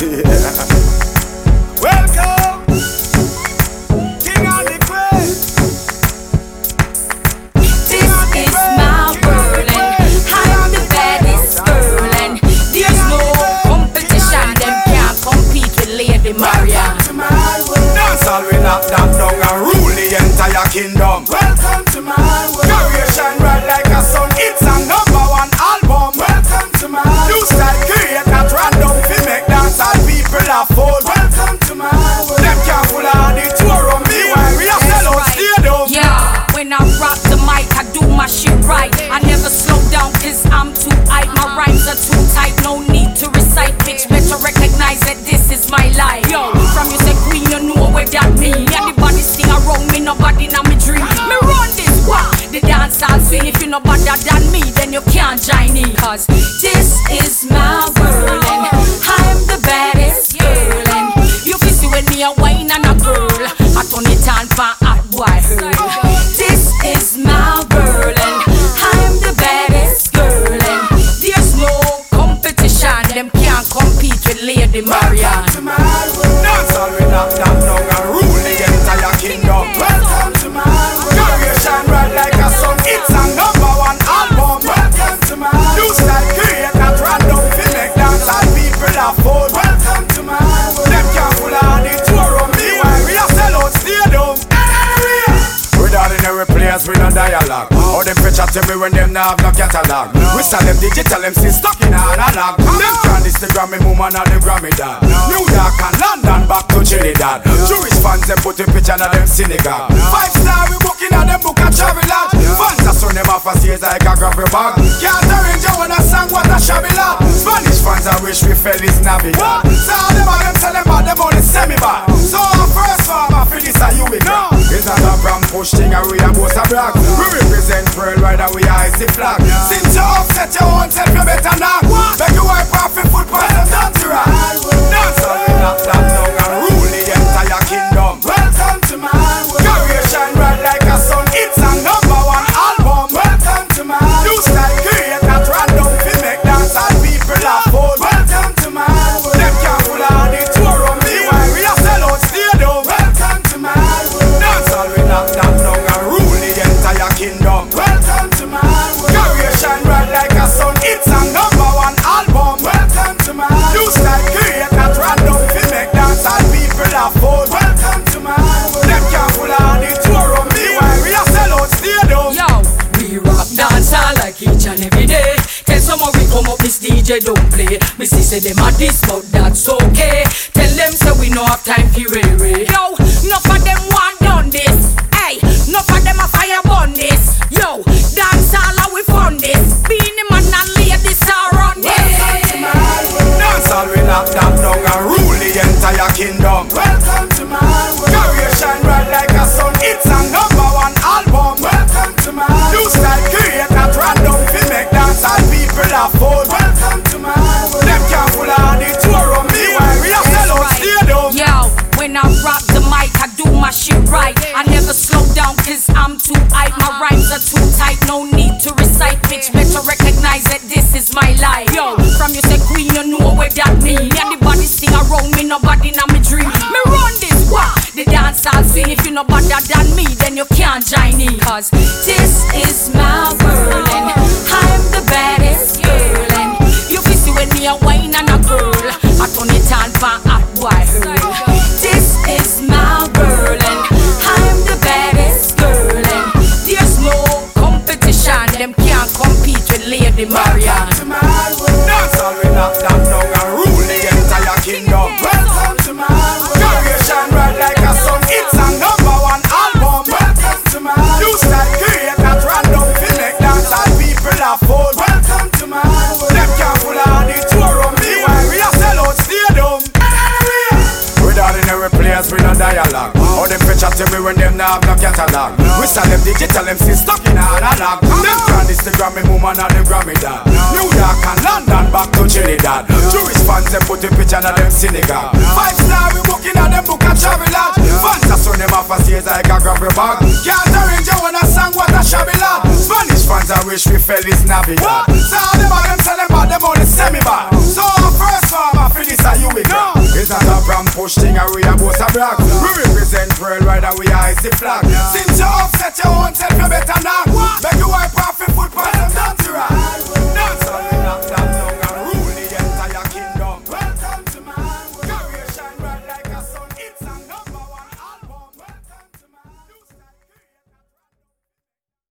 Welcome, King of the Queen. This is my world and I'm the baddest girl, and there's no competition. Them can't compete with Lady Marian. Dance all we knock that down and rule the entire kingdom. Welcome to my world. Career shine bright like a sun. It's a #1 album. Welcome to my world. New style create that random fi make dance all people afford. Welcome to my world. Them can't pull out the tour on me while we are sell out stadium. Yeah, when I rock the mic, I do my shit right. I never slow down cause I'm too hype. My rhymes are too tight, no need to recite. Bitch, better recognize that this is my life. Yo, from you say queen, you know where that mean. Anybody sing around me, nobody in my dream. Me run this, wow, the dance I'll swing. If you know better than me, then you can't join me. Cause this is my world and I'm the baddest girl. And you can see when me a wine and a girl, I turn it on for hot boy her. This is my world and I'm the baddest girl, and there's no competition. Them can't compete with Lady Marian. Dance all we knock that down and rule the entire kingdom. Welcome to my world. Career shine bright like a sun. It's a #1 album. Welcome to my world. New style create that random fi make dance all people afford. Welcome to my world. Them can't pull out the tour on me while we are sell out stadium. With ordinary players we no dialogue. How them fetch at me when them nah have no catalog. We sell them digital, them still stuck in analog. Them can Instagram me woman and the Grammy dad. New York and London back to Trinidad. Jewish fans them put a picture of them synagogue. 5-star we booking at them book a travel lodge. Fans are son them off a stage like a grabber bag. Can't arrange you wanna song what a shabby lad. Spanish fans I wish we fell is Navidad. So all them and them tell them about them only semi-bad. So our first farmer for this are you with no. It's not a brand push thing and we a boast a brag. We represent Pearl right and we are the flag. Since you upset your own self you better knock. Make you wipe off your foot by them dirty rock. Dance all we knock that down and rule the entire kingdom. Welcome to my world. Career shine bright like a sun. It's a #1 album. Welcome to my world. New style create that random fi make dance all people afford. Welcome to my world. Them can't pull out the tour on me while we are sell out stadium. Welcome to my world. Dance all we knock that down and rule the entire kingdom. Welcome to my world. Career shine bright like a sun. It's a #1 album. Welcome to my world. New style create that random fi make dance all people afford. Welcome to my world. Them can't pull out the tour on me while we are sell out stadium. Yo, we rock dancehall like each and every day. Tell someone we come up, this DJ don't play. Me see say them a this, but that's okay. Tell them say we no have time for rare. Yo, enough of them want done this. Hey, enough of them a fire burn this. Yo, dancehall how we fund this. Being the man and ladies are on this. Dance all we knock that down and rule the entire kingdom. Welcome to my world. Career shine bright like a sun. It's a #1 album. Welcome to my world. New style create that random fi make dance all people afford. Welcome to my world. Them can't pull out the tour on me while we are sell out stadium. Yo, when I rock the mic, I do my shit right. I never slow down cause I'm too hype. My rhymes are too tight, no need to recite. Bitch, better recognize that this is my life. Yo, from you say queen, you know where that mean. Anybody sing around me, nobody in my dream. Me run this, wow, the dance I'll swing. If you know better than me, then you can't join me. Cause this is my world and I'm the baddest girl. And you can see when me a wine and a girl, I turn it on for hot boy her. This is my world and I'm the baddest girl, and there's no competition. Them can't compete with Lady Marian. Dance all we knock that down and rule the entire kingdom. Welcome to my world. Career shine bright like a sun. It's a #1 album. Welcome to my world. New style create that random fi make dance all people afford. Welcome to my world. Them can't pull out the tour on me while we are sell out stadium. With ordinary players we no dialogue. How them fetch at me when them nah have no catalog. We sell them digital, them still stuck in analog. Them can Instagram me woman and the Grammy dad. New York and London back to Trinidad. Jewish fans them put a picture of them synagogue. 5-star we booking at them book a travel lodge. Fans are son them off a stage like a grabber bag. Can't arrange you wanna song what a shabby lad. Spanish fans I wish we fell is Navidad. So all them and them tell them about them only semi-bad. So our first farmer for this are you with no. push thing and we a boss a block. We represent worldwide and we a icy flag. Since you upset your own self, you better not. Make you wipe